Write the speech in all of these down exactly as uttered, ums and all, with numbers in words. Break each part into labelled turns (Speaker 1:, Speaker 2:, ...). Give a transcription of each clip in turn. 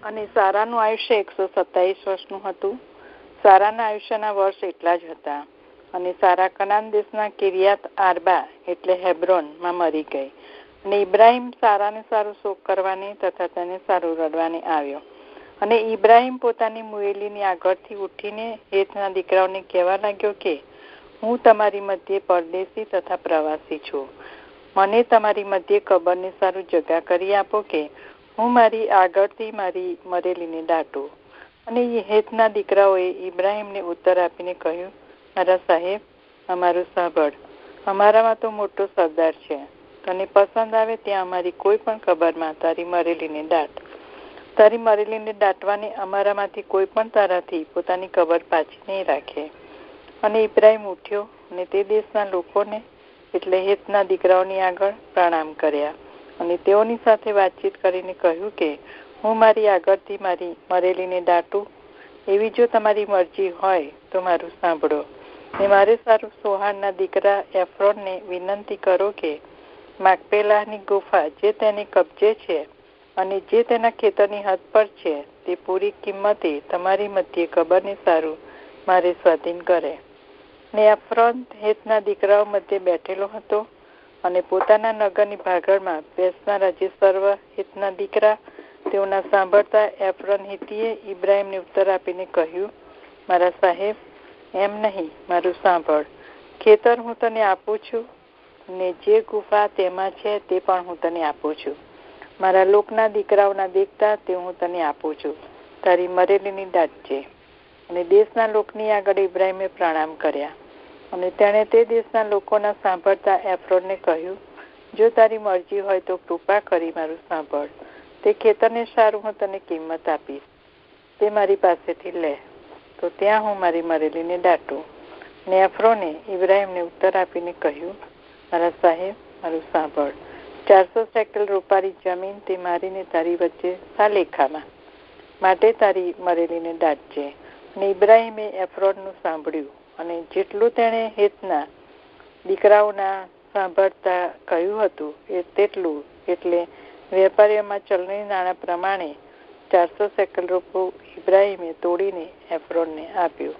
Speaker 1: અને સારાનું આયુષ્ય એકસો સત્તાવીસ વર્ષનું હતું. સારાના આયુષ્યના વર્ષ એટલા જ હતા. અને સારા કનાન દેશના કિરિયાત આરબા એટલે હેબ્રોનમાં મરી ગઈ. અને ઇબ્રાહિમ સારાને સારું શોક કરવાની તથા તેને સારું રડવાની આવ્યો. અને ઇબ્રાહિમ પોતાની મુએલીની આગળથી ઉઠીને હેતના દીકરાઓને કહેવા લાગ્યો કે હું તમારી મધ્યે પરદેશી તથા પ્રવાસી છું. મને તમારી મધ્યે કબરને સારું જગા કરી આપો કે હું મારી આગળથી મારી મરેલીને દાટું. અને હેતના દીકરાઓએ ઇબ્રાહિમને ઉત્તર આપીને કહ્યું, મારા સાહેબ, અમારું સાંભળ. અમારામાં તો મોટો સરદાર છે. તને પસંદ આવે ત્યાં અમારી કોઈ પણ કબરમાં તારી મરેલીને દાટ. તારી મરેલીને દાટવાને અમારામાંથી કોઈ પણ તારાથી પોતાની કબર પાછી નહીં રાખે. અને ઇબ્રાહિમ ઉઠ્યો અને તે દેશના લોકોને એટલે હેતના દીકરાઓની આગળ પ્રણામ કર્યા. અને તેઓની સાથે વાતચીત કરીને કહ્યું કે હું મારી આગળથી મારી મરેલીને દાટું, એવી જો તમારી મરજી હોય તો મારું સાંભળો. ને મારે સારું સોહાનના દીકરા એફ્રોનને વિનંતી કરો કે માકપેલાની ગુફા જે તેને કબજે છે અને જે તેના ખેતરની હદ પર છે તે પૂરી કિંમતે તમારી મધ્યે કબરને સારું મારે સ્વાધીન કરે. ને એફ્રોન હેતના દીકરાઓ મધ્યે બેઠેલો હતો અને પોતાના નગરની ભાગળમાં બેસનારા જે સર્વ હેતના દીકરા તેઓના સાંભળતા એફ્રોન હિતીએ ઇબ્રાહિમને ઉત્તર આપીને કહ્યું, મારા સાહેબ, એમ નહીં, મારું સાંભળ. ખેતર હું તને આપું છું ને જે ગુફા તેમાં છે તે પણ હું તને આપું છું. મારા લોકના દીકરાઓના દેખતા તે હું તને આપું છું. તારી મરેલીની દાટજે. અને દેશના લોકની આગળ ઇબ્રાહિમે પ્રણામ કર્યા. અને તેણે તે દેશના લોકોના સાંભળતા એફ્રોનને કહ્યું, જો તારી મરજી હોય તો કૃપા કરી મારું સાંભળ. તે ખેતરને સારું હું તને કિંમત આપીશ. તે મારી પાસેથી લે, તો ત્યાં હું મારી મરેલીને દાટું. ને એફ્રોને ઇબ્રાહિમને ઉત્તર આપીને કહ્યું, મારા સાહેબ, મારું સાંભળ. ચારસો સેકલ રૂપારી જમીન તે મારીને તારી વચ્ચે સાલેખામાં માટે તારી મરેલીને દાટજે. અને ઇબ્રાહિમે એફ્રોનનું સાંભળ્યું અને જેટલું તેણે હેતના દીકરાઓના સાંભળતા કહ્યું હતું એ તેટલું એટલે વેપારીઓમાં ચલણી નાણાં પ્રમાણે ચારસો સેકલ રૂપું ઇબ્રાહિમે તોડીને એફ્રોનને આપ્યું.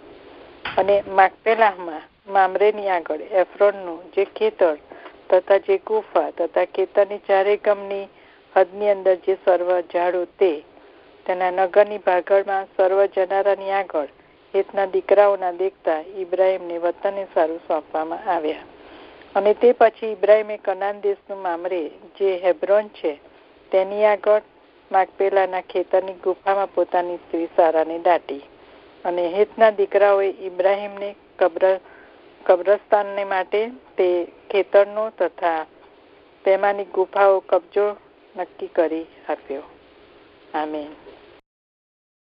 Speaker 1: અને માકપેલાહમાં મામરેની આગળ એફ્રોનનું જે ખેતર તથા જે ગુફા તથા ખેતરની ચારે ગમની હદની અંદર જે સર્વ ઝાડો તે તેના નગરની ભાગળમાં સર્વ જનારાની આગળ હેતના દીકરાઓના દેખતા ઇબ્રાહિમને વતનને સારું સોંપવામાં આવ્યા. અને તે પછી ઇબ્રાહિમે કનાન દેશનું મામરે જે હેબ્રોન છે તેની આગળ માકપેલાના ખેતરની ગુફામાં પોતાની સ્ત્રી સારાને દાટી. અને હેતના દીકરાઓએ ઇબ્રાહિમને કબ્ર કબ્રસ્તાનને માટે તે ખેતરનો તથા તેમાંની ગુફાઓ કબજો નક્કી કરી આપ્યો. આમીન.